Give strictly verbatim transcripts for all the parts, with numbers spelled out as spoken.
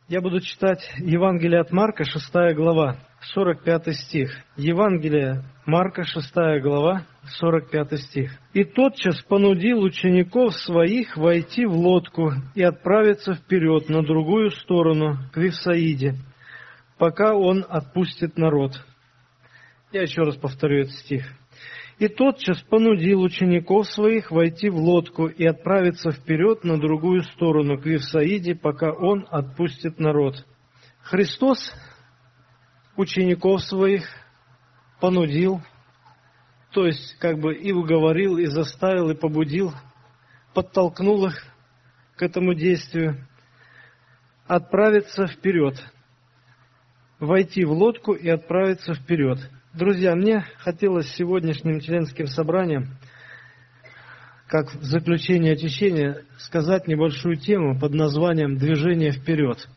Я буду читать Евангелие от Марка, шестая глава, сорок пятый стих. Евангелие Марка, шестая глава, сорок пятый стих. «И тотчас понудил учеников своих войти в лодку и отправиться вперед на другую сторону, к Вифсаиде, пока он отпустит народ». Я еще раз повторю этот стих. «И тотчас понудил учеников своих войти в лодку и отправиться вперед на другую сторону, к Вифсаиде, пока он отпустит народ». Христос учеников своих понудил, то есть как бы и уговорил, и заставил, и побудил, подтолкнул их к этому действию, отправиться вперед, войти в лодку и отправиться вперед. Друзья, мне хотелось сегодняшним членским собранием, как в заключение очищения, сказать небольшую тему под названием «Движение вперед».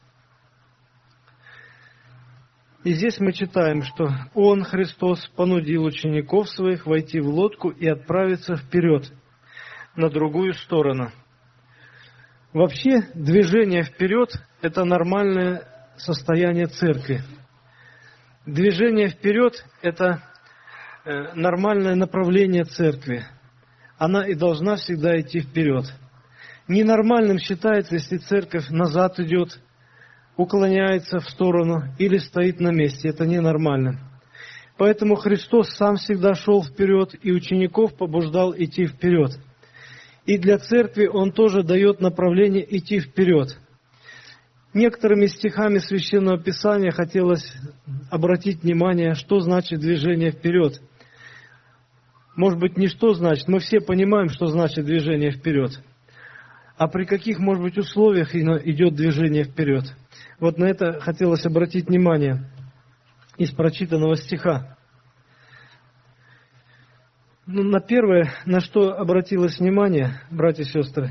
И здесь мы читаем, что Он, Христос, понудил учеников своих войти в лодку и отправиться вперед, на другую сторону. Вообще, движение вперед – это нормальное состояние церкви. Движение вперед – это нормальное направление церкви. Она и должна всегда идти вперед. Ненормальным считается, если церковь назад идет, уклоняется в сторону или стоит на месте. Это ненормально. Поэтому Христос сам всегда шел вперед и учеников побуждал идти вперед. И для церкви Он тоже дает направление идти вперед. Некоторыми стихами Священного Писания хотелось обратить внимание, что значит движение вперед. Может быть, не что значит, мы все понимаем, что значит движение вперед. А при каких, может быть, условиях идет движение вперед? Вот на это хотелось обратить внимание из прочитанного стиха. Ну, на первое, на что обратилось внимание, братья и сестры,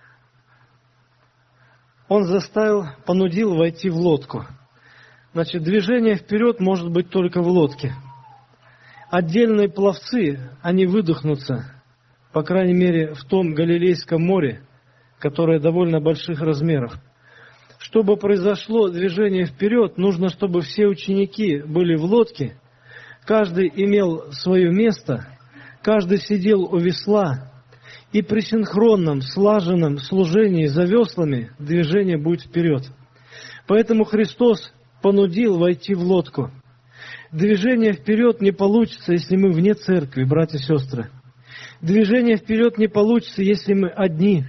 Он заставил, понудил войти в лодку. Значит, движение вперед может быть только в лодке. Отдельные пловцы, они выдохнутся, по крайней мере, в том Галилейском море, которое довольно больших размеров. Чтобы произошло движение вперед, нужно, чтобы все ученики были в лодке, каждый имел свое место, каждый сидел у весла, и при синхронном, слаженном служении за веслами движение будет вперед. Поэтому Христос понудил войти в лодку. Движение вперед не получится, если мы вне церкви, братья и сестры. Движение вперед не получится, если мы одни.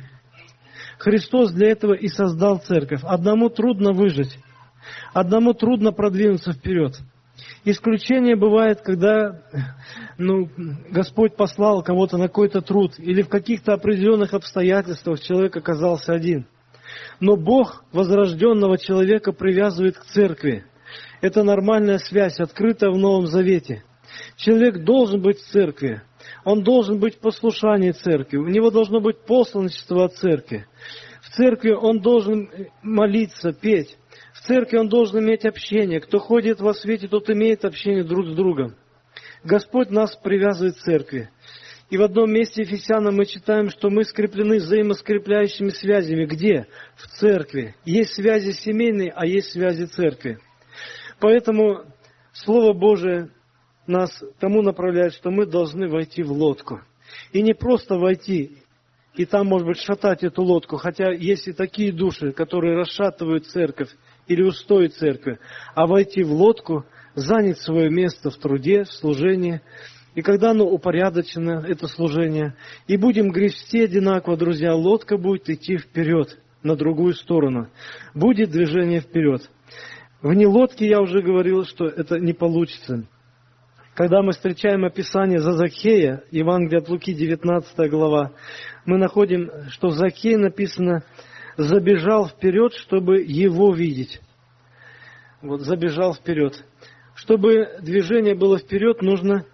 Христос для этого и создал церковь. Одному трудно выжить, одному трудно продвинуться вперед. Исключение бывает, когда ну, Господь послал кого-то на какой-то труд, или в каких-то определенных обстоятельствах человек оказался один. Но Бог возрожденного человека привязывает к церкви. Это нормальная связь, открытая в Новом Завете. Человек должен быть в церкви, он должен быть в послушании церкви, у него должно быть посланничество от церкви. В церкви он должен молиться, петь. В церкви он должен иметь общение. Кто ходит во свете, тот имеет общение друг с другом. Господь нас привязывает к церкви. И в одном месте Ефесянам мы читаем, что мы скреплены взаимоскрепляющими связями. Где? В церкви. Есть связи семейные, а есть связи церкви. Поэтому Слово Божие нас тому направляет, что мы должны войти в лодку. И не просто войти, и там, может быть, шатать эту лодку, хотя есть и такие души, которые расшатывают церковь или устои церкви, а войти в лодку, занять свое место в труде, в служении. И когда оно упорядочено, это служение, и будем грести одинаково, друзья, лодка будет идти вперед, на другую сторону. Будет движение вперед. Вне лодки, я уже говорил, что это не получится. Когда мы встречаем описание за Закхея, Евангелие от Луки, девятнадцатая глава, мы находим, что Закхей написано «забежал вперед, чтобы его видеть». Вот, забежал вперед. Чтобы движение было вперед, нужно,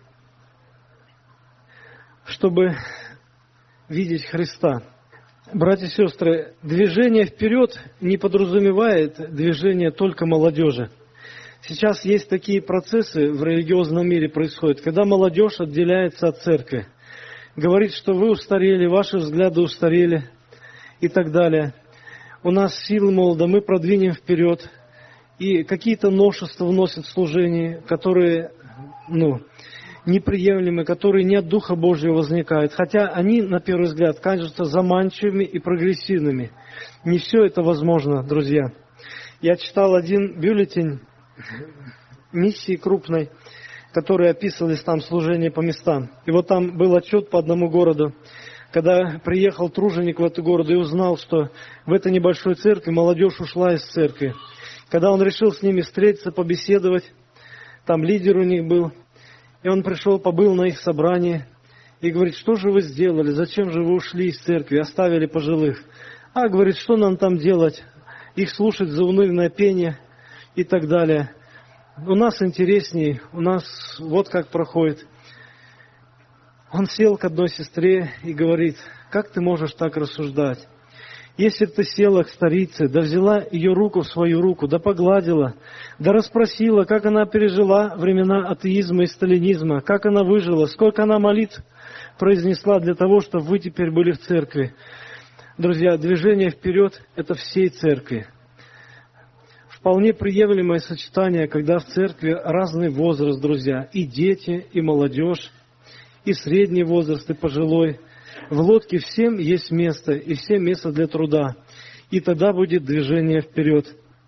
чтобы видеть Христа. Братья и сестры, движение вперед не подразумевает движение только молодежи. Сейчас есть такие процессы в религиозном мире происходят, когда молодежь отделяется от церкви. Говорит, что вы устарели, ваши взгляды устарели и так далее. у нас силы молодо, мы продвинем вперед, и какие-то новшества вносят в служение, которые, ну, неприемлемы, которые не от Духа Божьего возникают, хотя они, на первый взгляд, кажутся заманчивыми и прогрессивными. Не все это возможно, друзья. Я читал один бюллетень миссии крупной, которые описывались там служение по местам. И вот там был отчет по одному городу, когда приехал труженик в этот город и узнал, что в этой небольшой церкви молодежь ушла из церкви. Когда он решил с ними встретиться, побеседовать, там лидер у них был, и он пришел, побыл на их собрании, и говорит: что же вы сделали, зачем же вы ушли из церкви, оставили пожилых? А, говорит, что нам там делать, их слушать заунывное пение и так далее. У нас интересней, у нас вот как проходит. Он сел к одной сестре и говорит: как ты можешь так рассуждать? Если бы ты села к старице, да взяла ее руку в свою руку, да погладила, да расспросила, как она пережила времена атеизма и сталинизма, как она выжила, сколько она молитв произнесла для того, чтобы вы теперь были в церкви. Друзья, движение вперед – это всей церкви. Вполне приемлемое сочетание, когда в церкви разный возраст, друзья, и дети, и молодежь, и средний возраст, и пожилой. В лодке всем есть место, и всем место для труда. И тогда будет движение вперед.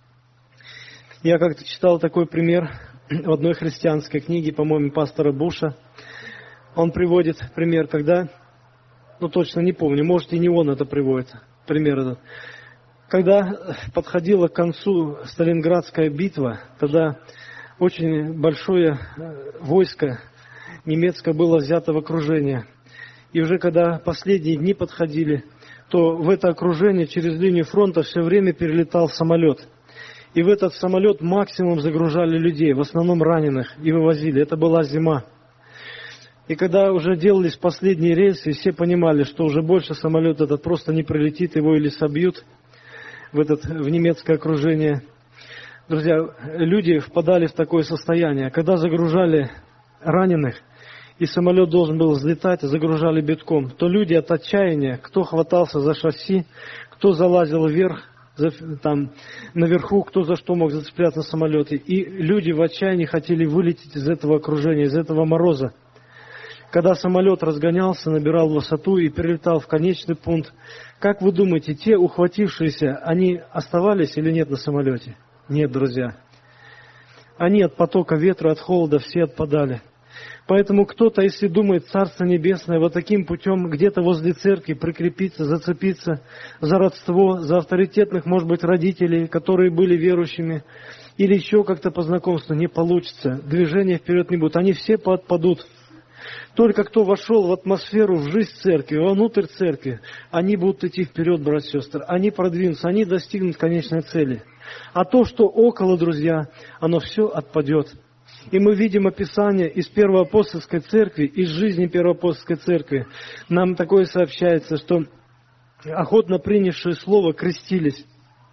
Я как-то читал такой пример в одной христианской книге, по-моему, пастора Буша. Он приводит пример, когда, ну точно не помню, может и не он это приводит, пример этот. Когда подходила к концу Сталинградская битва, тогда очень большое войско немецкое было взято в окружение. И уже когда последние дни подходили, то в это окружение через линию фронта все время перелетал самолет. И в этот самолет максимум загружали людей, в основном раненых, и вывозили. Это была зима. И когда уже делались последние рейсы, все понимали, что уже больше самолет этот просто не прилетит, его или собьют в, этот, в немецкое окружение. Друзья, люди впадали в такое состояние. Когда загружали раненых, и самолет должен был взлетать, загружали битком, то люди от отчаяния, кто хватался за шасси, кто залазил вверх, за, там, наверху, кто за что мог зацепляться на самолете. И люди в отчаянии хотели вылететь из этого окружения, из этого мороза. Когда самолет разгонялся, набирал высоту и перелетал в конечный пункт, как вы думаете, те ухватившиеся, они оставались или нет на самолете? Нет, друзья. Они от потока ветра, от холода все отпадали. Поэтому кто-то, если думает, Царство Небесное, вот таким путем где-то возле церкви прикрепиться, зацепиться за родство, за авторитетных, может быть, родителей, которые были верующими, или еще как-то по знакомству, не получится. Движения вперед не будет. Они все подпадут. Только кто вошел в атмосферу, в жизнь церкви, внутрь церкви, они будут идти вперед, братья и сестры. Они продвинутся, они достигнут конечной цели. А то, что около, друзья, оно все отпадет. И мы видим описание из Первоапостольской церкви, из жизни Первоапостольской церкви. Нам такое сообщается, что охотно принявшие слово крестились.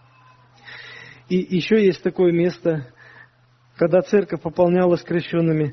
И еще есть такое место, когда церковь пополнялась крещенными.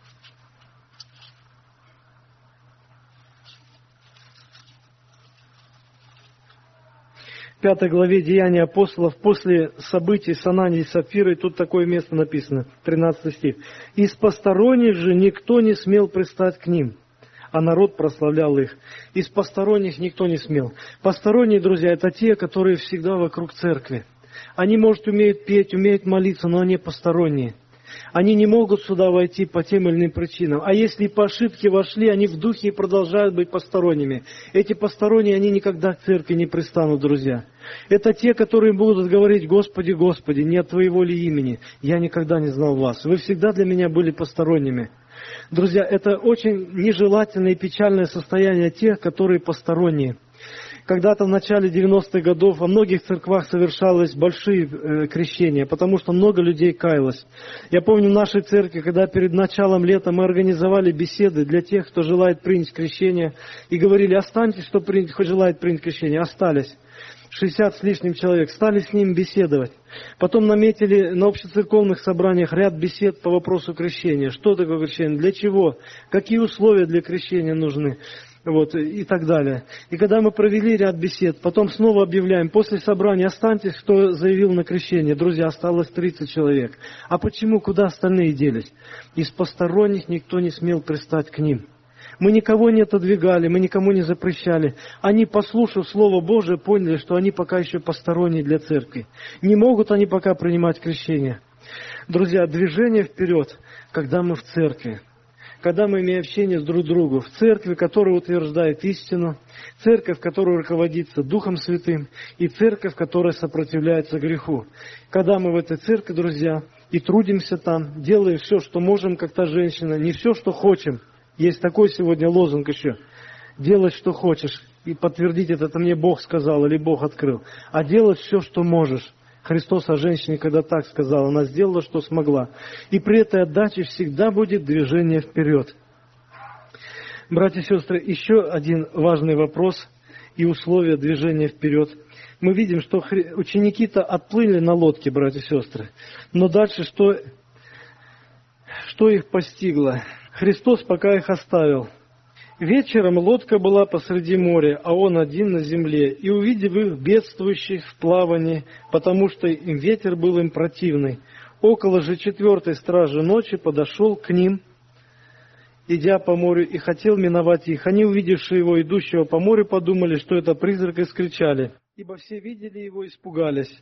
В пятой главе Деяния апостолов, после событий с Ананией и Сапфирой, тут такое место написано, тринадцатый стих. «Из посторонних же никто не смел пристать к ним, а народ прославлял их». Из посторонних никто не смел. Посторонние, друзья, это те, которые всегда вокруг церкви. Они, может, умеют петь, умеют молиться, но они посторонние. Они не могут сюда войти по тем или иным причинам. А если по ошибке вошли, они в духе и продолжают быть посторонними. Эти посторонние, они никогда к церкви не пристанут, друзья. Это те, которые будут говорить: «Господи, Господи, не от Твоего ли имени? Я никогда не знал вас. Вы всегда для меня были посторонними». Друзья, это очень нежелательное и печальное состояние тех, которые посторонние. Когда-то в начале девяностых годов во многих церквах совершалось большие э, крещения, потому что много людей каялось. Я помню в нашей церкви, когда перед началом лета мы организовали беседы для тех, кто желает принять крещение, и говорили: останьтесь, кто принять, хоть желает принять крещение. Остались. шестьдесят с лишним человек. Стали с ним беседовать. Потом наметили на общецерковных собраниях ряд бесед по вопросу крещения. Что такое крещение? Для чего? Какие условия для крещения нужны? Вот, и так далее. И когда мы провели ряд бесед, потом снова объявляем, после собрания останьтесь, кто заявил на крещение. Друзья, осталось тридцать человек. А почему? Куда остальные делись? Из посторонних никто не смел пристать к ним. Мы никого не отодвигали, мы никому не запрещали. Они, послушав Слово Божие, поняли, что они пока еще посторонние для церкви. Не могут они пока принимать крещение. Друзья, движение вперед, когда мы в церкви. Когда мы имеем общение с друг другом, в церкви, которая утверждает истину, церковь, которая руководится Духом Святым, и церковь, которая сопротивляется греху. Когда мы в этой церкви, друзья, и трудимся там, делаем все, что можем, как та женщина, не все, что хотим. Есть такой сегодня лозунг еще. Делать, что хочешь. И подтвердить это, это мне Бог сказал или Бог открыл. А делать все, что можешь. Христос о женщине, когда так сказал, она сделала, что смогла. И при этой отдаче всегда будет движение вперед. Братья и сестры, еще один важный вопрос и условия движения вперед. Мы видим, что ученики-то отплыли на лодке, братья и сестры. Но дальше что, что их постигло? Христос пока их оставил. Вечером лодка была посреди моря, а он один на земле, и, увидев их бедствующих в плавании, потому что им ветер был им противный, около же четвертой стражи ночи подошел к ним, идя по морю, и хотел миновать их. Они, увидевши его, идущего по морю, подумали, что это призрак, и скричали, ибо все видели его, испугались.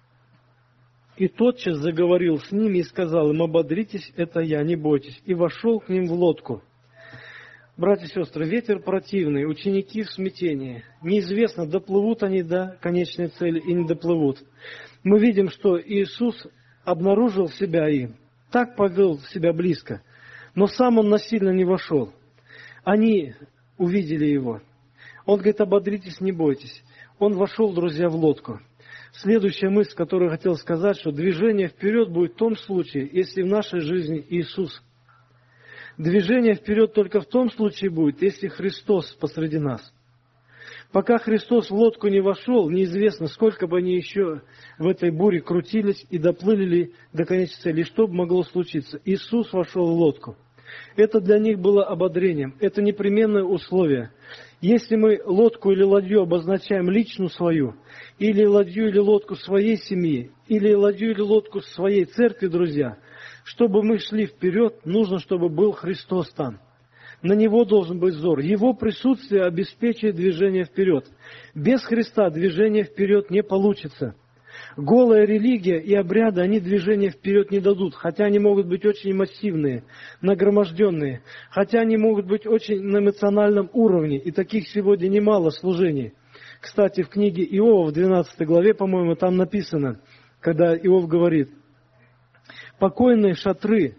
И тотчас заговорил с ними и сказал им: ободритесь, это я, не бойтесь. И вошел к ним в лодку. Братья и сестры, ветер противный, ученики в смятении. Неизвестно, доплывут они до конечной цели и не доплывут. Мы видим, что Иисус обнаружил себя им, так повел себя близко, но сам Он насильно не вошел. Они увидели Его. Он говорит: ободритесь, не бойтесь. Он вошел, друзья, в лодку. Следующая мысль, которую я хотел сказать, что движение вперед будет в том случае, если в нашей жизни Иисус. Движение вперед только в том случае будет, если Христос посреди нас. Пока Христос в лодку не вошел, неизвестно, сколько бы они еще в этой буре крутились и доплыли ли до конечной цели, что бы могло случиться. Иисус вошел в лодку. Это для них было ободрением, это непременное условие. Если мы лодку или ладью обозначаем личную свою, или ладью или лодку своей семьи, или ладью или лодку своей церкви, друзья, чтобы мы шли вперед, нужно, чтобы был Христос там. На Него должен быть взор. Его присутствие обеспечивает движение вперед. Без Христа движение вперед не получится. Голая религия и обряды, они движения вперед не дадут, хотя они могут быть очень массивные, нагроможденные, хотя они могут быть очень на эмоциональном уровне, и таких сегодня немало служений. Кстати, в книге Иова, в двенадцатой главе, по-моему, там написано, когда Иов говорит: покойные шатры,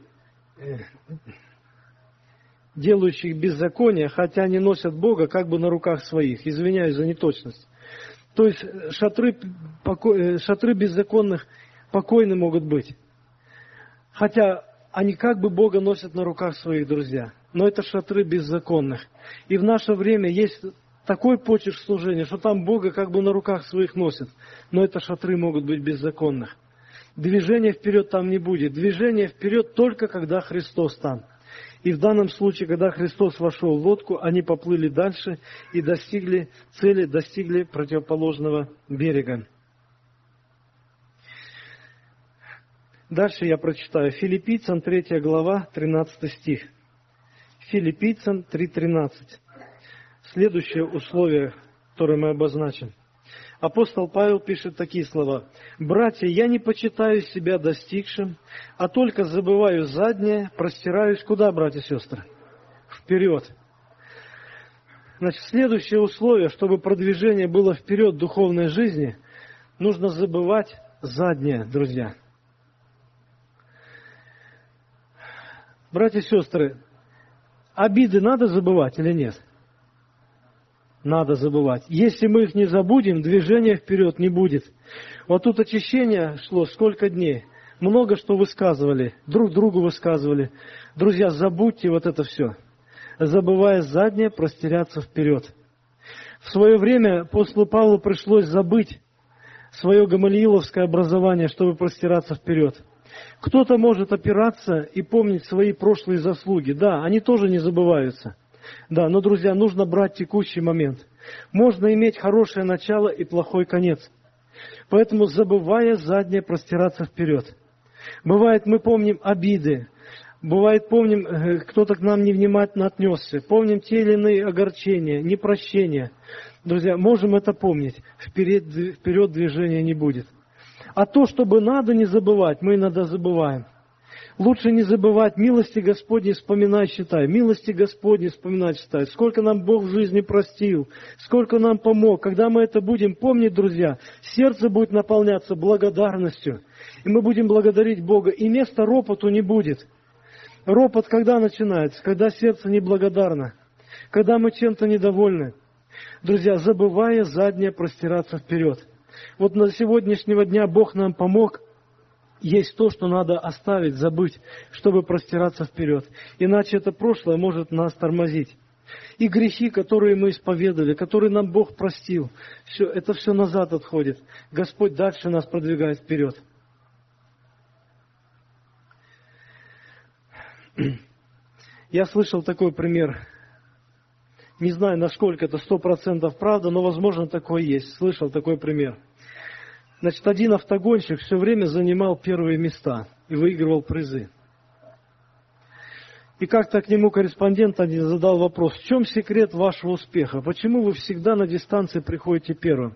делающих беззаконие, хотя они носят Бога как бы на руках своих. Извиняюсь за неточность. То есть шатры, поко... шатры беззаконных покойны могут быть. Хотя они как бы Бога носят на руках своих, друзья. Но это шатры беззаконных. И в наше время есть такой почерк служения, что там Бога как бы на руках своих носят. Но это шатры могут быть беззаконных. Движения вперед там не будет. Движение вперед только когда Христос там. И в данном случае, когда Христос вошел в лодку, они поплыли дальше и достигли цели, достигли противоположного берега. Дальше я прочитаю. Филиппийцам третья глава, тринадцатый стих. Филиппийцам три тринадцать. Следующее условие, которое мы обозначим. Апостол Павел пишет такие слова: «Братья, я не почитаю себя достигшим, а только забываю заднее, простираюсь куда, братья и сестры? Вперед». Значит, следующее условие, чтобы продвижение было вперед в духовной жизни, нужно забывать заднее, друзья. Братья и сестры, обиды надо забывать или нет? Надо забывать. Если мы их не забудем, движения вперед не будет. Вот тут очищение шло сколько дней. Много что высказывали, друг другу высказывали. Друзья, забудьте вот это все. Забывая заднее, простиряться вперед. В свое время апостолу Павлу пришлось забыть свое гамалииловское образование, чтобы простираться вперед. Кто-то может опираться и помнить свои прошлые заслуги. Да, они тоже не забываются. Да, но, друзья, нужно брать текущий момент. Можно иметь хорошее начало и плохой конец. Поэтому, забывая заднее, простираться вперед. Бывает, мы помним обиды. Бывает, помним, кто-то к нам невнимательно отнесся. Помним те или иные огорчения, непрощения. Друзья, можем это помнить. Вперед, вперед движения не будет. А то, чтобы надо не забывать, мы иногда забываем. Лучше не забывать, милости Господни вспоминай, считай. Милости Господни вспоминай, считай. Сколько нам Бог в жизни простил, сколько нам помог. Когда мы это будем помнить, друзья, сердце будет наполняться благодарностью. И мы будем благодарить Бога. И места ропоту не будет. Ропот когда начинается? Когда сердце неблагодарно. Когда мы чем-то недовольны. Друзья, забывая заднее, простираться вперед. Вот на сегодняшнего дня Бог нам помог. Есть то, что надо оставить, забыть, чтобы простираться вперед. Иначе это прошлое может нас тормозить. И грехи, которые мы исповедовали, которые нам Бог простил, все, это все назад отходит. Господь дальше нас продвигает вперед. Я слышал такой пример. Не знаю, насколько это сто процентов правда, но, возможно, такое есть. Слышал такой пример. Значит, один автогонщик все время занимал первые места и выигрывал призы. И как-то к нему корреспондент один задал вопрос: в чем секрет вашего успеха? Почему вы всегда на дистанции приходите первым?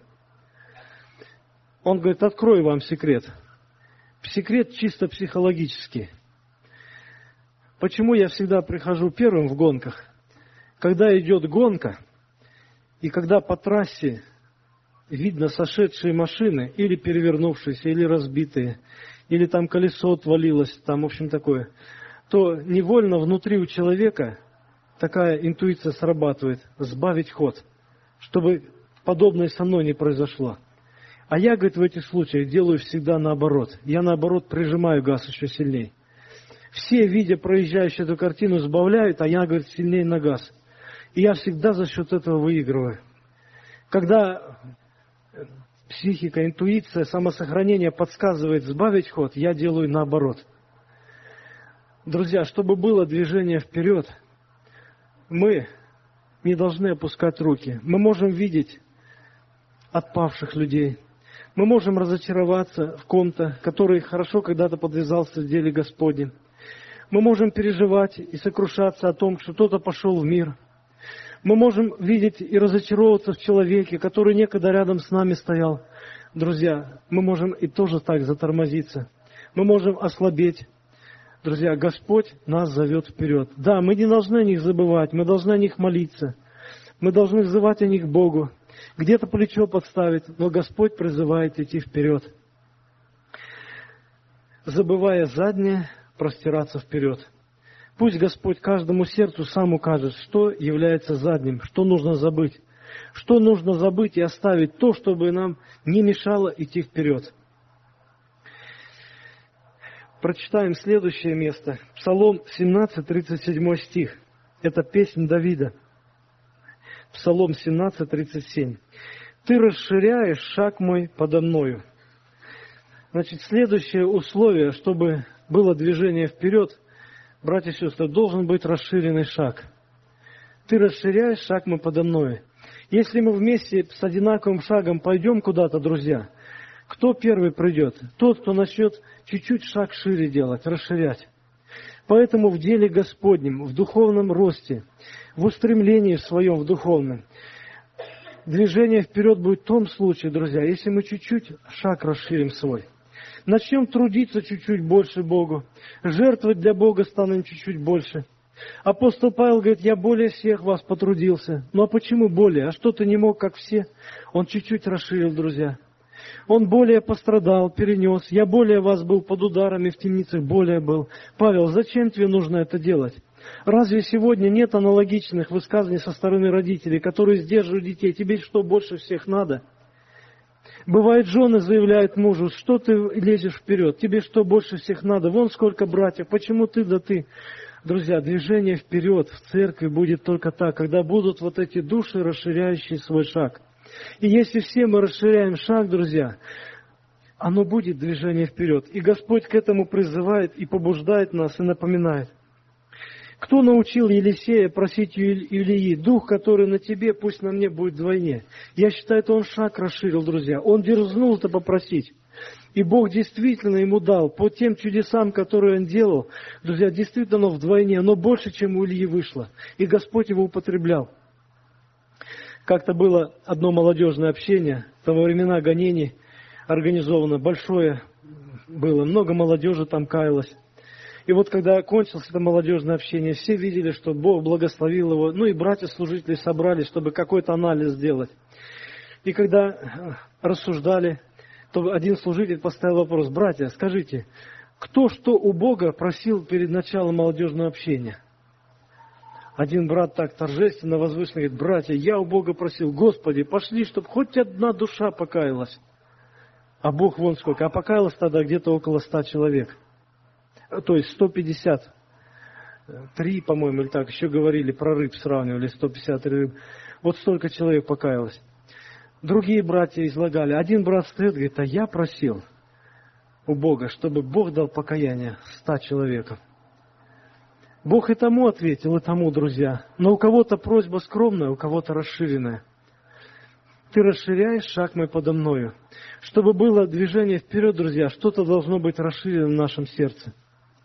Он говорит: открою вам секрет. Секрет чисто психологический. Почему я всегда прихожу первым в гонках? Когда идет гонка, и когда по трассе видно сошедшие машины, или перевернувшиеся, или разбитые, или там колесо отвалилось, там, в общем, такое, то невольно внутри у человека такая интуиция срабатывает: сбавить ход, чтобы подобное со мной не произошло. А я, говорит, в этих случаях делаю всегда наоборот. Я, наоборот, прижимаю газ еще сильнее. Все, видя проезжающую эту картину, сбавляют, а я, говорит, сильнее на газ. И я всегда за счет этого выигрываю. Когда психика, интуиция, самосохранение подсказывает сбавить ход, я делаю наоборот. Друзья, чтобы было движение вперед, мы не должны опускать руки. Мы можем видеть отпавших людей. Мы можем разочароваться в ком-то, который хорошо когда-то подвязался в деле Господнем. Мы можем переживать и сокрушаться о том, что кто-то пошел в мир. Мы можем видеть и разочаровываться в человеке, который некогда рядом с нами стоял. Друзья, мы можем и тоже так затормозиться. Мы можем ослабеть. Друзья, Господь нас зовет вперед. Да, мы не должны о них забывать, мы должны о них молиться. Мы должны взывать о них к Богу. Где-то плечо подставить, но Господь призывает идти вперед. Забывая заднее, простираться вперед. Пусть Господь каждому сердцу сам укажет, что является задним, что нужно забыть. Что нужно забыть и оставить то, чтобы нам не мешало идти вперед. Прочитаем следующее место. Псалом семнадцать, тридцать семь стих. Это песнь Давида. Псалом семнадцать, тридцать семь. «Ты расширяешь шаг мой подо мною». Значит, следующее условие, чтобы было движение вперед, братья и сестры, должен быть расширенный шаг. Ты расширяешь шаг мой подо мною. Если мы вместе с одинаковым шагом пойдем куда-то, друзья, кто первый придет? Тот, кто начнет чуть-чуть шаг шире делать, расширять. Поэтому в деле Господнем, в духовном росте, в устремлении своем, в духовном, движение вперед будет в том случае, друзья, если мы чуть-чуть шаг расширим свой. Начнем трудиться чуть-чуть больше Богу, жертвовать для Бога станем чуть-чуть больше. Апостол Павел говорит: я более всех вас потрудился. Ну а почему более? А что ты не мог, как все? Он чуть-чуть расширил, друзья. Он более пострадал, перенес. Я более вас был под ударами в темницах, более был. Павел, зачем тебе нужно это делать? Разве сегодня нет аналогичных высказываний со стороны родителей, которые сдерживают детей? Тебе что, больше всех надо? Бывает, жены заявляют мужу: что ты лезешь вперед? Тебе что, больше всех надо? Вон сколько братьев, почему ты да ты? Друзья, движение вперед в церкви будет только так, когда будут вот эти души, расширяющие свой шаг. И если все мы расширяем шаг, друзья, оно будет движение вперед. И Господь к этому призывает и побуждает нас, и напоминает. Кто научил Елисея просить у Илии: дух, который на тебе, пусть на мне будет вдвойне? Я считаю, это он шаг расширил, друзья. Он дерзнул это попросить. И Бог действительно ему дал. По тем чудесам, которые он делал, друзья, действительно оно вдвойне, оно больше, чем у Ильи вышло. И Господь его употреблял. Как-то было одно молодежное общение, во времена гонений организовано, большое было, много молодежи там каялось. И вот когда кончилось это молодежное общение, все видели, что Бог благословил его, ну и братья-служители собрались, чтобы какой-то анализ сделать. И когда рассуждали, то один служитель поставил вопрос: братья, скажите, кто что у Бога просил перед началом молодежного общения? Один брат так торжественно, возвышенно говорит: братья, я у Бога просил: Господи, пошли, чтобы хоть одна душа покаялась. А Бог вон сколько, а покаялось тогда где-то около ста человек. То есть сто пятьдесят три, по-моему, или так, еще говорили про рыб, сравнивали сто пятьдесят три рыб. Вот столько человек покаялось. Другие братья излагали. Один брат стоит, говорит: а я просил у Бога, чтобы Бог дал покаяние ста человекам. Бог и тому ответил, и тому, друзья. Но у кого-то просьба скромная, у кого-то расширенная. Ты расширяешь шаг мой подо мною. Чтобы было движение вперед, друзья, что-то должно быть расширено в нашем сердце.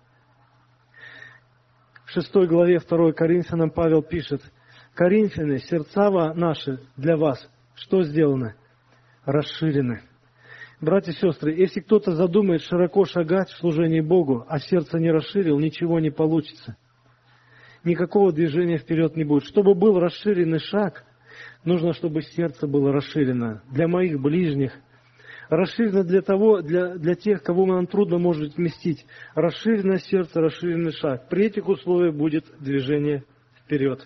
В шестой главе второй Коринфянам Павел пишет: Коринфяне, сердца наши для вас что сделано? Расширены. Братья и сестры, если кто-то задумает широко шагать в служении Богу, а сердце не расширил, ничего не получится. Никакого движения вперед не будет. Чтобы был расширенный шаг, нужно, чтобы сердце было расширено для моих ближних. Расширено для того, для, для тех, кого нам трудно может вместить. Расширенное сердце, расширенный шаг. При этих условиях будет движение вперед.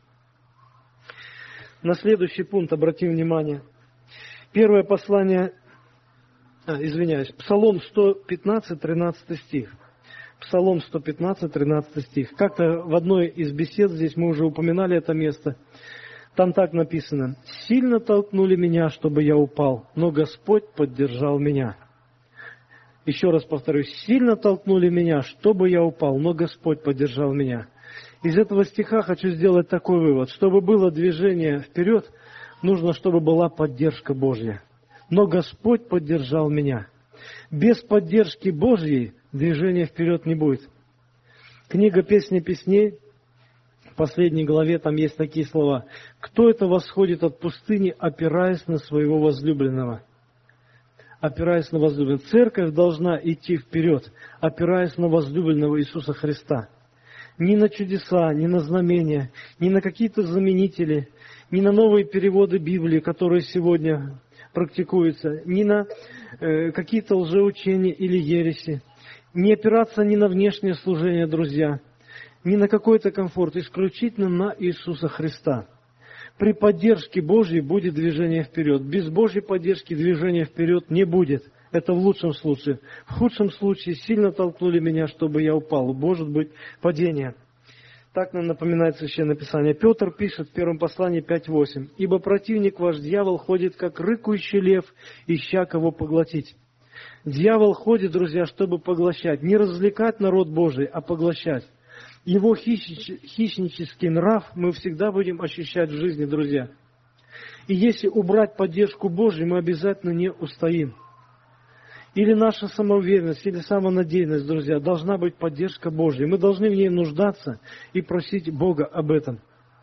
На следующий пункт обратим внимание. Первое послание, а, извиняюсь, Псалом сто пятнадцать, тринадцатый стих. Псалом сто пятнадцать, тринадцатый стих. Как-то в одной из бесед здесь мы уже упоминали это место. Там так написано: «Сильно толкнули меня, чтобы я упал, но Господь поддержал меня». Еще раз повторюсь: «Сильно толкнули меня, чтобы я упал, но Господь поддержал меня». Из этого стиха хочу сделать такой вывод: чтобы было движение вперед, нужно, чтобы была поддержка Божья. Но Господь поддержал меня. Без поддержки Божьей движения вперед не будет. Книга «Песни песней», в последней главе там есть такие слова: «Кто это восходит от пустыни, опираясь на своего возлюбленного?» Опираясь на возлюбленного. Церковь должна идти вперед, опираясь на возлюбленного Иисуса Христа. Ни на чудеса, ни на знамения, ни на какие-то заменители, ни на новые переводы Библии, которые сегодня практикуются, ни на э, какие-то лжеучения или ереси. Не опираться ни на внешнее служение, друзья, ни на какой-то комфорт, исключительно на Иисуса Христа. При поддержке Божьей будет движение вперед. Без Божьей поддержки движения вперед не будет. Это в лучшем случае. В худшем случае сильно толкнули меня, чтобы я упал. Может быть падение. Так нам напоминает Священное Писание. Петр пишет в первом послании пять восемь. «Ибо противник ваш дьявол ходит, как рыкающий лев, ища кого поглотить». Дьявол ходит, друзья, чтобы поглощать. Не развлекать народ Божий, а поглощать. Его хищнич... хищнический нрав мы всегда будем ощущать в жизни, друзья. И если убрать поддержку Божью, мы обязательно не устоим. Или наша самоуверенность, или самонадеянность, друзья, должна быть поддержка Божья. Мы должны в ней нуждаться и просить Бога об этом.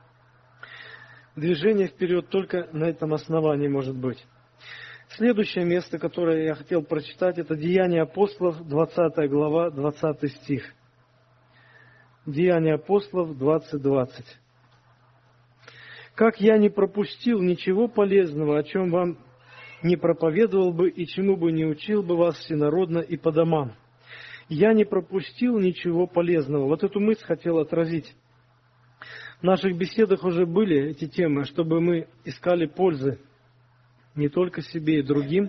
Движение вперед только на этом основании может быть. Следующее место, которое я хотел прочитать, это Деяния апостолов, двадцатая глава, двадцатый стих. Деяния апостолов двадцать двадцать. «Как я не пропустил ничего полезного, о чем вам не проповедовал бы и чему бы не учил бы вас всенародно и по домам. Я не пропустил ничего полезного». Вот эту мысль хотел отразить. В наших беседах уже были эти темы, чтобы мы искали пользы не только себе и другим.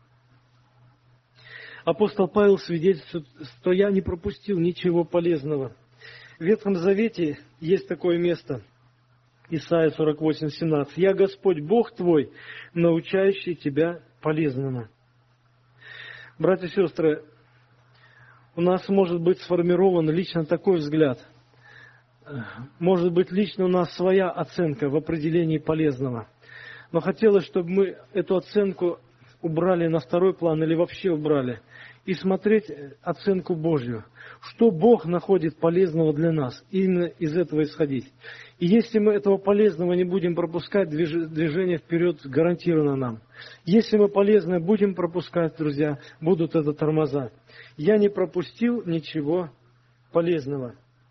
Апостол Павел свидетельствует, что я не пропустил ничего полезного. В Ветхом Завете есть такое место, Исайя сорок восемь семнадцать. «Я Господь Бог твой, научающий тебя полезному». Братья и сестры, у нас может быть сформирован лично такой взгляд. может быть, лично у нас своя оценка в определении полезного. Но хотелось, чтобы мы эту оценку убрали на второй план или вообще убрали. И смотреть оценку Божью. Что Бог находит полезного для нас. И именно из этого исходить. И если мы этого полезного не будем пропускать, движение вперед гарантировано нам. Если мы полезное будем пропускать, друзья, будут это тормоза. Я не пропустил ничего полезного.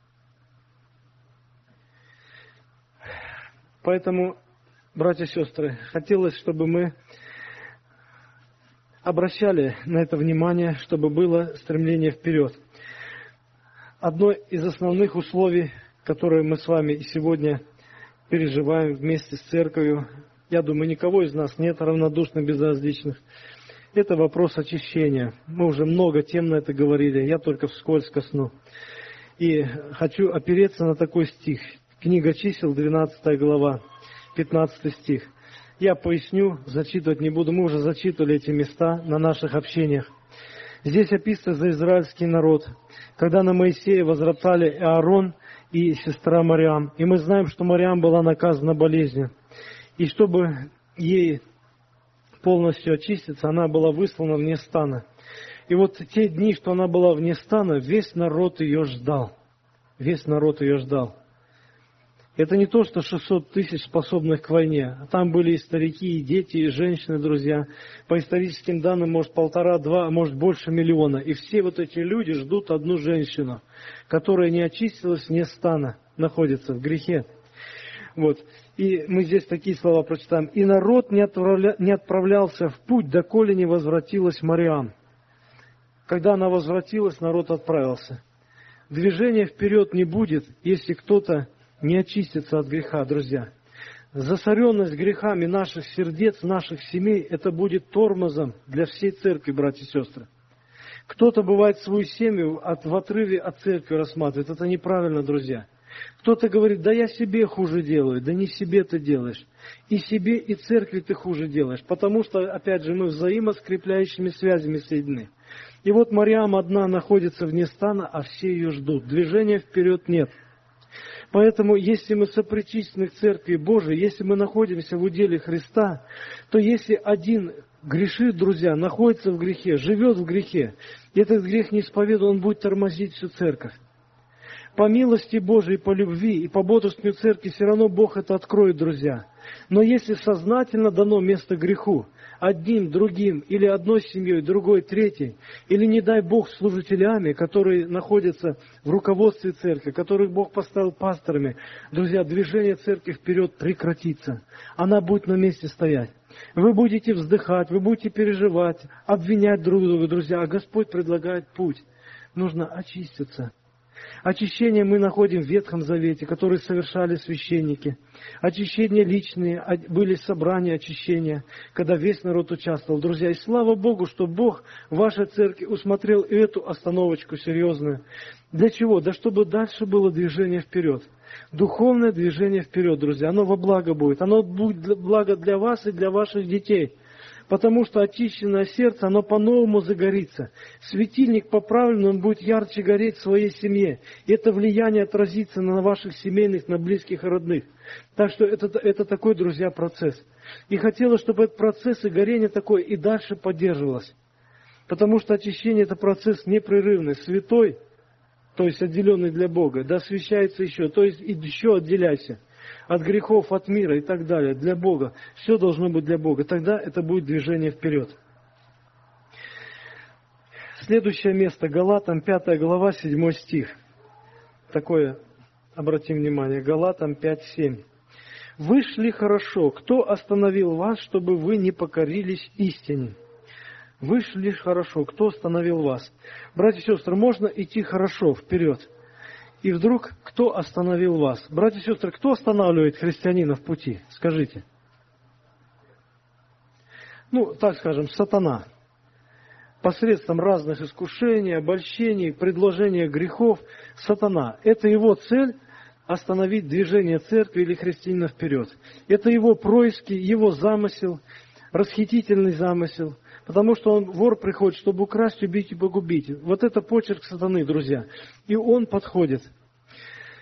Поэтому, братья и сестры, хотелось, чтобы мы обращали на это внимание, чтобы было стремление вперед. Одно из основных условий, которые мы с вами сегодня переживаем вместе с церковью, я думаю, никого из нас нет равнодушных, безразличных, это вопрос очищения. Мы уже много тем на это говорили, я только вскользь косну. И хочу опереться на такой стих. Книга чисел, двенадцатая глава, пятнадцатый стих. Я поясню, зачитывать не буду. Мы уже зачитывали эти места на наших общениях. Здесь описано за израильский народ, когда на Моисея возроптали Аарон и сестра Мариам. И мы знаем, что Мариам была наказана болезнью. И чтобы ей полностью очиститься, она была выслана вне стана. И вот те дни, что она была вне стана, весь народ ее ждал. Весь народ ее ждал. Это не то, что шестьсот тысяч способных к войне. Там были и старики, и дети, и женщины, друзья. По историческим данным, может, полтора-два, а может, больше миллиона. И все вот эти люди ждут одну женщину, которая не очистилась вне стана, находится в грехе. Вот. И мы здесь такие слова прочитаем. «И народ не, отправля... не отправлялся в путь, доколе не возвратилась Мариам». Когда она возвратилась, народ отправился. Движения вперед не будет, если кто-то не очистится от греха, друзья. Засоренность грехами наших сердец, наших семей, это будет тормозом для всей церкви, братья и сестры. Кто-то, бывает, свою семью от, в отрыве от церкви рассматривает. Это неправильно, друзья. Кто-то говорит, да я себе хуже делаю. Да не себе ты делаешь. И себе, и церкви ты хуже делаешь. Потому что, опять же, мы взаимоскрепляющими связями соединены. И вот Мариам одна находится вне стана, а все ее ждут. Движения вперед нет. Поэтому, если мы сопричастны к Церкви Божией, если мы находимся в уделе Христа, то если один грешит, друзья, находится в грехе, живет в грехе, и этот грех не исповедует, он будет тормозить всю церковь. По милости Божией, по любви и по бодрствованию церкви все равно Бог это откроет, друзья. Но если сознательно дано место греху, одним, другим, или одной семьей, другой, третьей, или, не дай Бог, служителями, которые находятся в руководстве церкви, которых Бог поставил пасторами, друзья, движение церкви вперед прекратится. Она будет на месте стоять. Вы будете вздыхать, вы будете переживать, обвинять друг друга, друзья, а Господь предлагает путь. Нужно очиститься. Очищение мы находим в Ветхом Завете, которые совершали священники. Очищения личные, были собрания очищения, когда весь народ участвовал. Друзья, и слава Богу, что Бог в вашей церкви усмотрел эту остановочку серьезную. Для чего? Да чтобы дальше было движение вперед. Духовное движение вперед, друзья. Оно во благо будет. Оно будет благо для вас и для ваших детей. Потому что очищенное сердце, оно по-новому загорится. Светильник поправленный, он будет ярче гореть в своей семье. И это влияние отразится на ваших семейных, на близких и родных. Так что это, это такой, друзья, процесс. И хотелось, чтобы этот процесс и горение такое и дальше поддерживалось. Потому что очищение – это процесс непрерывный, святой, то есть отделенный для Бога, да освящается еще, то есть еще отделяйся. От грехов, от мира и так далее, для Бога. Все должно быть для Бога. Тогда это будет движение вперед. Следующее место, Галатам, пятая глава, седьмой стих. Такое, обратим внимание, Галатам пять семь. «Вы шли хорошо. Кто остановил вас, чтобы вы не покорились истине?» Вы шли хорошо. Кто остановил вас? Братья и сестры, можно идти хорошо вперед. И вдруг, кто остановил вас? Братья и сестры, кто останавливает христианина в пути? Скажите. Ну, так скажем, сатана. Посредством разных искушений, обольщений, предложения грехов. Сатана. Это его цель – остановить движение церкви или христианина вперед. Это его происки, его замысел, расхитительный замысел. Потому что он, вор приходит, чтобы украсть, убить и погубить. Вот это почерк сатаны, друзья. И он подходит.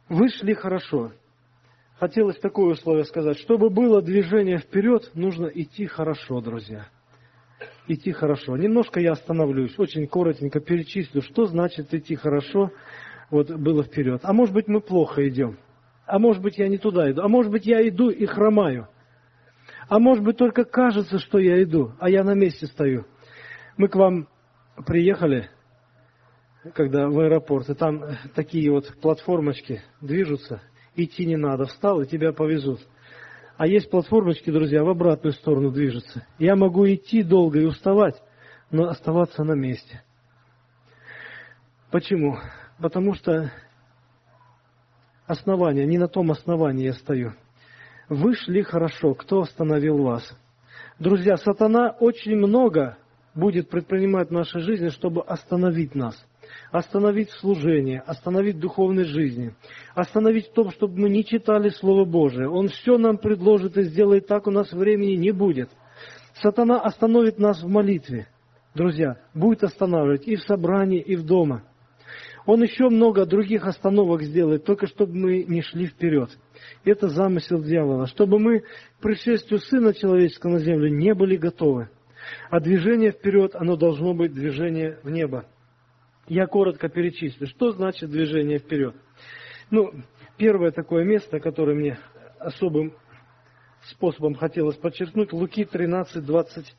Вы шли хорошо. Хотелось такое условие сказать. Чтобы было движение вперед, нужно идти хорошо, друзья. Идти хорошо. Немножко я остановлюсь, очень коротенько перечислю, что значит идти хорошо, вот было вперед. А может быть, мы плохо идем. А может быть, я не туда иду. А может быть, я иду и хромаю. А может быть, только кажется, что я иду, а я на месте стою. Мы к вам приехали, когда в аэропорт, и там такие вот платформочки движутся. Идти не надо. Встал, и тебя повезут. А есть платформочки, друзья, в обратную сторону движутся. Я могу идти долго и уставать, но оставаться на месте. Почему? Потому что основание, не на том основании я стою. Вы шли хорошо, кто остановил вас? Друзья, сатана очень много будет предпринимать в нашей жизни, чтобы остановить нас. Остановить в служении, остановить в духовной жизни, остановить в том, чтобы мы не читали Слово Божие. Он все нам предложит и сделает так, у нас времени не будет. Сатана остановит нас в молитве. Друзья, будет останавливать и в собрании, и в дома. Он еще много других остановок сделает, только чтобы мы не шли вперед. Это замысел дьявола, чтобы мы к пришествию Сына Человеческого на землю не были готовы. А движение вперед, оно должно быть движение в небо. Я коротко перечислю, что значит движение вперед. Ну, первое такое место, которое мне особым способом хотелось подчеркнуть, Луки тринадцать, двадцать.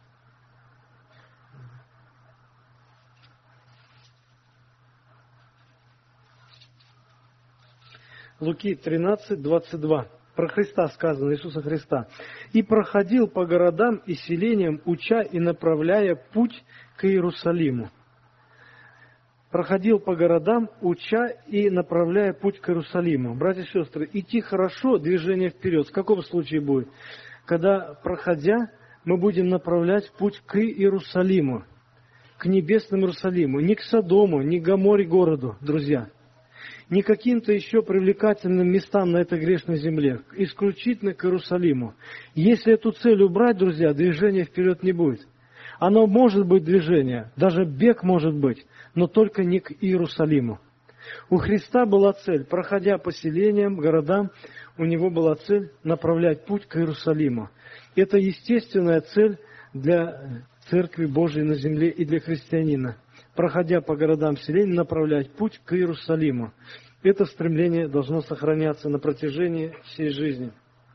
Луки тринадцать, двадцать два. Про Христа сказано, Иисуса Христа. «И проходил по городам и селениям, уча и направляя путь к Иерусалиму». Проходил по городам, уча и направляя путь к Иерусалиму. Братья и сестры, идти хорошо, движение вперед. В каком случае будет? Когда, проходя, мы будем направлять путь к Иерусалиму, к небесному Иерусалиму, не к Содому, не к Гоморе городу, друзья, не каким-то еще привлекательным местам на этой грешной земле, исключительно к Иерусалиму. Если эту цель убрать, друзья, движения вперед не будет. Оно может быть движение, даже бег может быть, но только не к Иерусалиму. У Христа была цель, проходя по селениям, городам, у Него была цель направлять путь к Иерусалиму. Это естественная цель для Церкви Божией на земле и для христианина. Проходя по городам, селениям, направлять путь к Иерусалиму. Это стремление должно сохраняться на протяжении всей жизни.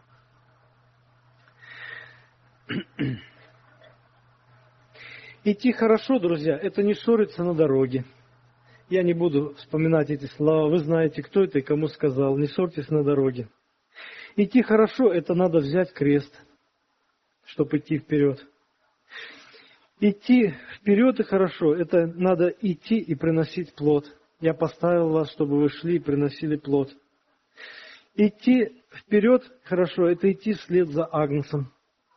Идти хорошо, друзья, это не ссориться на дороге. Я не буду вспоминать эти слова. Вы знаете, кто это и кому сказал. Не ссорьтесь на дороге. Идти хорошо, это надо взять крест, чтобы идти вперед. Идти вперед и хорошо, это надо идти и приносить плод. Я поставил вас, чтобы вы шли и приносили плод. Идти вперед хорошо, это идти вслед за Агнцем.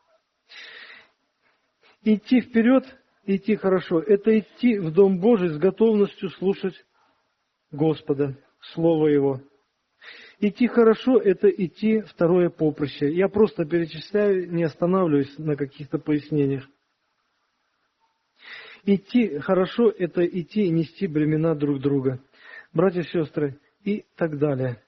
Идти вперед, идти хорошо, это идти в Дом Божий с готовностью слушать Господа, Слово Его. Идти хорошо, это идти второе поприще. Я просто перечисляю, не останавливаюсь на каких-то пояснениях. Идти хорошо, это идти и нести бремена друг друга. Братья и сестры, и так далее.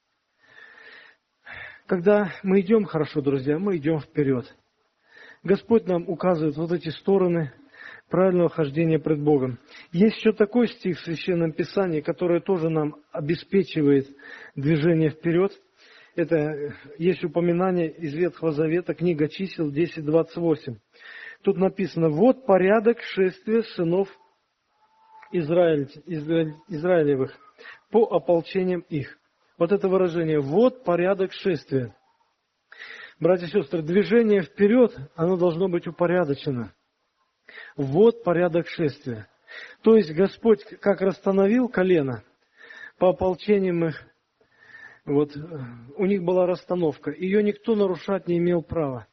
Когда мы идем хорошо, друзья, мы идем вперед. Господь нам указывает вот эти стороны правильного хождения пред Богом. Есть еще такой стих в Священном Писании, который тоже нам обеспечивает движение вперед. Это есть упоминание из Ветхого Завета, книга Чисел десять двадцать восемь. Тут написано: «Вот порядок шествия сынов Израиль, Израиль, Израилевых по ополчениям их». Вот это выражение «вот порядок шествия». Братья и сестры, движение вперед, оно должно быть упорядочено. Вот порядок шествия. То есть Господь как расстановил колено по ополчениям их, вот у них была расстановка, ее никто нарушать не имел права.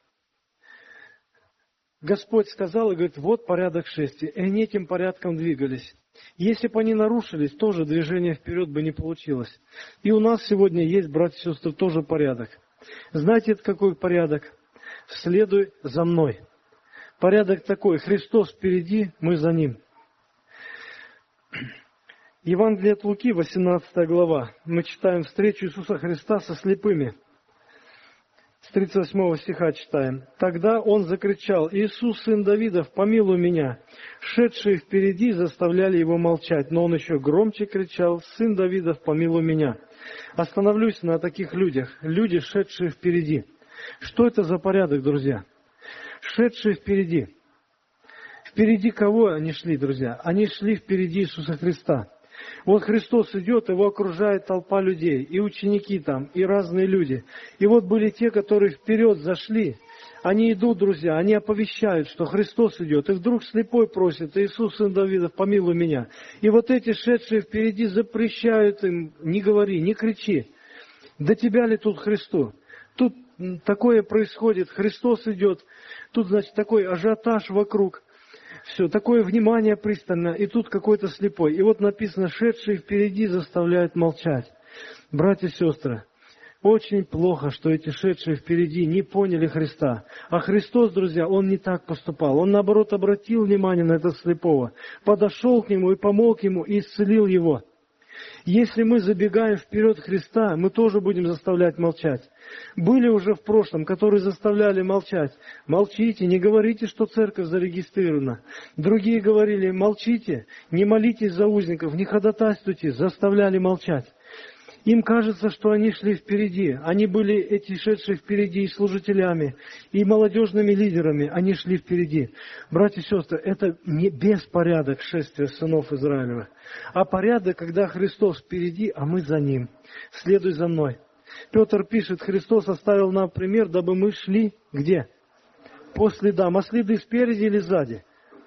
Господь сказал и говорит: вот порядок шествия. И они этим порядком двигались. Если бы они нарушились, тоже движение вперед бы не получилось. И у нас сегодня есть, братья и сестры, тоже порядок. Знаете, это какой порядок? Следуй за мной. Порядок такой: Христос впереди, мы за Ним. Евангелие от Луки, восемнадцатая глава. Мы читаем встречу Иисуса Христа со слепыми. С тридцать восьмого стиха читаем. «Тогда он закричал: Иисус, сын Давидов, помилуй меня!» Шедшие впереди заставляли его молчать, но он еще громче кричал: Сын Давидов, помилуй меня! Остановлюсь на таких людях. Люди, шедшие впереди. Что это за порядок, друзья? Шедшие впереди. Впереди кого они шли, друзья? Они шли впереди Иисуса Христа. Вот Христос идет, его окружает толпа людей, и ученики там, и разные люди. И вот были те, которые вперед зашли. Они идут, друзья, они оповещают, что Христос идет. И вдруг слепой просит: Иисус, сын Давидов, помилуй меня. И вот эти, шедшие впереди, запрещают им: не говори, не кричи. До тебя ли тут Христу? Тут такое происходит, Христос идет. Тут, значит, такой ажиотаж вокруг. Все, такое внимание пристально, и тут какой-то слепой. И вот написано: шедшие впереди заставляют молчать. Братья и сестры, очень плохо, что эти шедшие впереди не поняли Христа. А Христос, друзья, Он не так поступал. Он, наоборот, обратил внимание на этого слепого, подошел к нему и помог ему, и исцелил его. Если мы забегаем вперед Христа, мы тоже будем заставлять молчать. Были уже в прошлом, которые заставляли молчать. Молчите, не говорите, что церковь зарегистрирована. Другие говорили: молчите, не молитесь за узников, не ходатайствуйте, заставляли молчать. Им кажется, что они шли впереди. Они были, эти шедшие впереди, и служителями, и молодежными лидерами. Они шли впереди. Братья и сестры, это не беспорядок шествия сынов Израилева, а порядок, когда Христос впереди, а мы за Ним. Следуй за мной. Петр пишет: Христос оставил нам пример, дабы мы шли где? По следам. А следы спереди или сзади?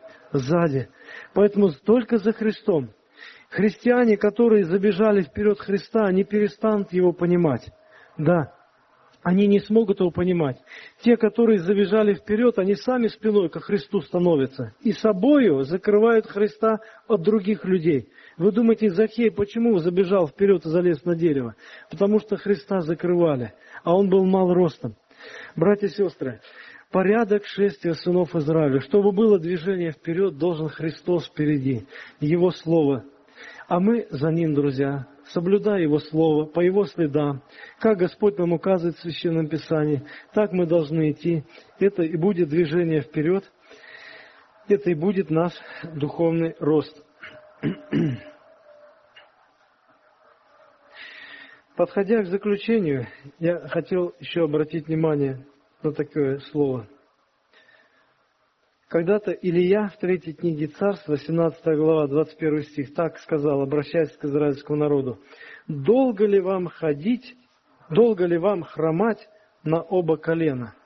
Сзади. Поэтому только за Христом. Христиане, которые забежали вперед Христа, они перестанут Его понимать. Да, они не смогут Его понимать. Те, которые забежали вперед, они сами спиной ко Христу становятся. И собою закрывают Христа от других людей. Вы думаете, Захей почему забежал вперед и залез на дерево? Потому что Христа закрывали, а он был мал ростом. Братья и сестры, порядок шествия сынов Израиля. Чтобы было движение вперед, должен Христос впереди. Его Слово. А мы за Ним, друзья, соблюдая Его Слово, по Его следам, как Господь нам указывает в Священном Писании, так мы должны идти. Это и будет движение вперед, это и будет наш духовный рост. Подходя к заключению, я хотел еще обратить внимание на такое слово. Когда-то Илия в третьей книге Царств, восемнадцатая глава, двадцать первый стих, так сказал, обращаясь к израильскому народу: «Долго ли вам ходить, долго ли вам хромать на оба колена?»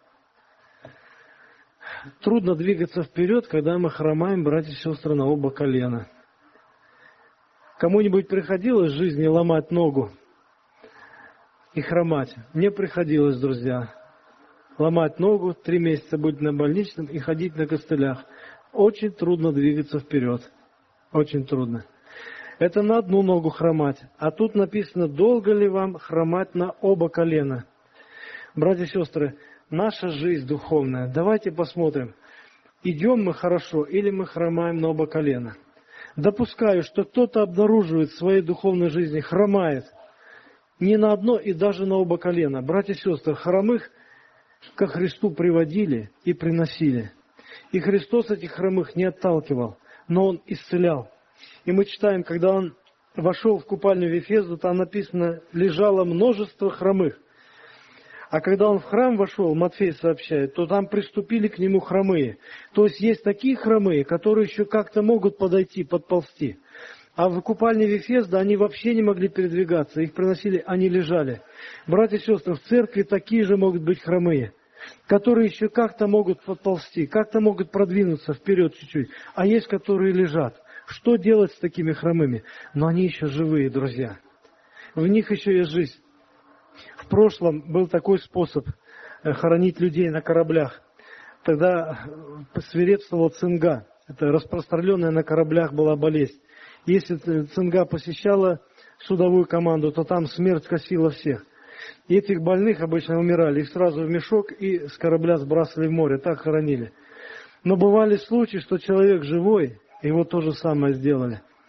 Трудно двигаться вперед, когда мы хромаем, братья и сестры, на оба колена. Кому-нибудь приходилось в жизни ломать ногу и хромать? Мне приходилось, друзья. Ломать ногу, три месяца быть на больничном и ходить на костылях. Очень трудно двигаться вперед. Очень трудно. Это на одну ногу хромать. А тут написано: долго ли вам хромать на оба колена? Братья и сестры, наша жизнь духовная. Давайте посмотрим, идем мы хорошо или мы хромаем на оба колена. Допускаю, что кто-то обнаруживает в своей духовной жизни, хромает не на одно и даже на оба колена. Братья и сестры, хромых ко Христу приводили и приносили. И Христос этих хромых не отталкивал, но Он исцелял. И мы читаем, когда Он вошел в купальню Вифезду, там написано: лежало множество хромых. А когда Он в храм вошел, Матфей сообщает, то там приступили к Нему хромые. То есть есть такие хромые, которые еще как-то могут подойти, подползти. А в купальне Вифезда они вообще не могли передвигаться. Их приносили, они лежали. Братья и сестры, в церкви такие же могут быть хромые, которые еще как-то могут подползти, как-то могут продвинуться вперед чуть-чуть. А есть, которые лежат. Что делать с такими хромыми? Но они еще живые, друзья. В них еще есть жизнь. В прошлом был такой способ хоронить людей на кораблях. Тогда свирепствовала цинга. Это распространенная на кораблях была болезнь. Если цинга посещала судовую команду, то там смерть косила всех. И этих больных обычно умирали. Их сразу в мешок и с корабля сбрасывали в море. Так хоронили. Но бывали случаи, что человек живой, его то же самое сделали.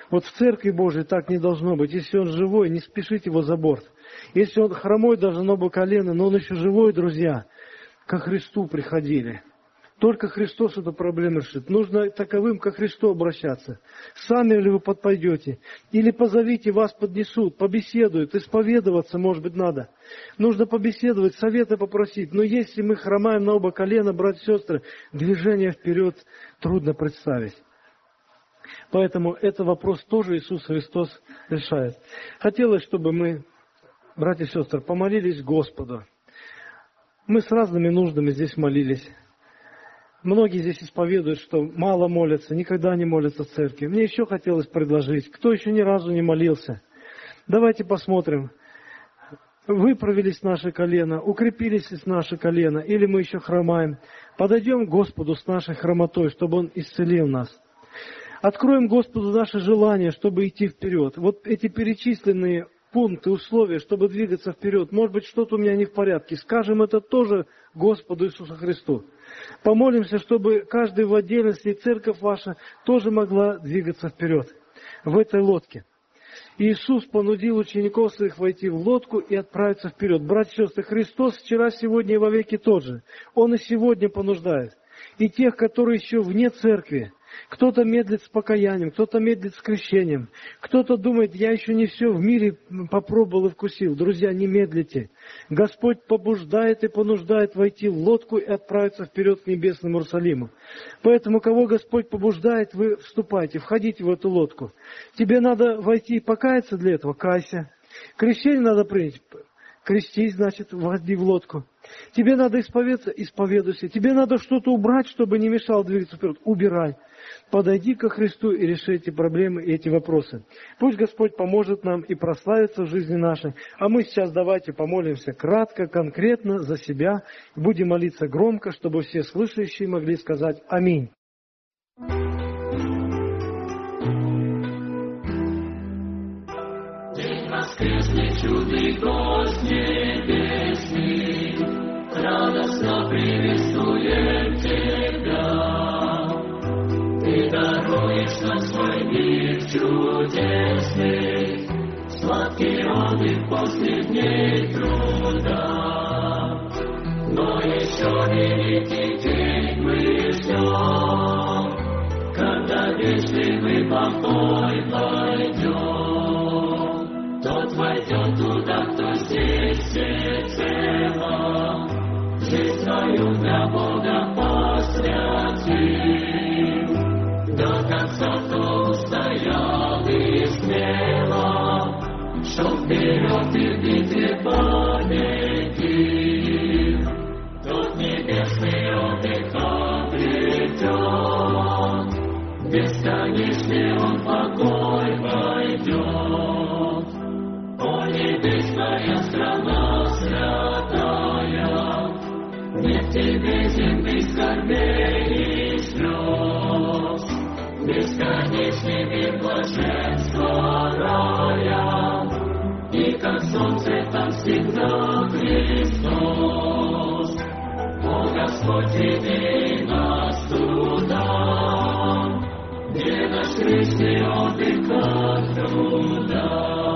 Вот в Церкви Божией так не должно быть. Если он живой, не спешите его за борт. Если он хромой, даже на оба колена, но он еще живой, друзья, ко Христу приходили. Только Христос эту проблему решит. Нужно таковым ко Христу обращаться. Сами ли вы подпойдете? Или позовите, вас поднесут, побеседуют, исповедоваться, может быть, надо. Нужно побеседовать, совета попросить. Но если мы хромаем на оба колена, братья и сестры, движение вперед трудно представить. Поэтому этот вопрос тоже Иисус Христос решает. Хотелось, чтобы мы, братья и сестры, помолились Господу. Мы с разными нуждами здесь молились. Многие здесь исповедуют, что мало молятся, никогда не молятся в церкви. Мне еще хотелось предложить, кто еще ни разу не молился. Давайте посмотрим, выправились наши колена, укрепились ли наши колена, или мы еще хромаем. Подойдем к Господу с нашей хромотой, чтобы Он исцелил нас. Откроем Господу наше желание, чтобы идти вперед. Вот эти перечисленные пункты, условия, чтобы двигаться вперед. Может быть, что-то у меня не в порядке. Скажем это тоже Господу Иисусу Христу. Помолимся, чтобы каждый в отдельности и церковь ваша тоже могла двигаться вперед в этой лодке. Иисус понудил учеников своих войти в лодку и отправиться вперед. Братья и сестры, Христос вчера, сегодня и вовеки тот же. Он и сегодня понуждает. И тех, которые еще вне церкви. Кто-то медлит с покаянием, кто-то медлит с крещением, кто-то думает, я еще не все в мире попробовал и вкусил. Друзья, не медлите. Господь побуждает и понуждает войти в лодку и отправиться вперед к небесному Иерусалиму. Поэтому, кого Господь побуждает, вы вступайте, входите в эту лодку. Тебе надо войти и покаяться для этого, кайся. Крещение надо принять. Крестись, значит, войди в лодку. Тебе надо исповедаться, исповедуйся. Тебе надо что-то убрать, чтобы не мешало двигаться вперед. Убирай. Подойди ко Христу и реши эти проблемы и эти вопросы. Пусть Господь поможет нам и прославится в жизни нашей. А мы сейчас давайте помолимся кратко, конкретно за себя. Будем молиться громко, чтобы все слышащие могли сказать «Аминь». Воскресный чудный гость небесный, радостно приветствуем Тебя. Ты даруешь нам свой мир чудесный, сладкий отдых после дней труда. Но еще великий день мы ждем, когда вечный мы покой найдем. Тот войдет туда, кто здесь всецело, жизнь свою для Бога посвятил. До конца кто устоял и смело, шел вперед и в битве победил. Тот небесный отдых обретет, бесконечный он покой войдет. О, небесная страна святая, нет в тебе земли скорбей и слез. Бесконечный мир блаженства рая, и как солнце там всегда Христос. О, Господь, веди нас туда, где наш вечный отдых от труда.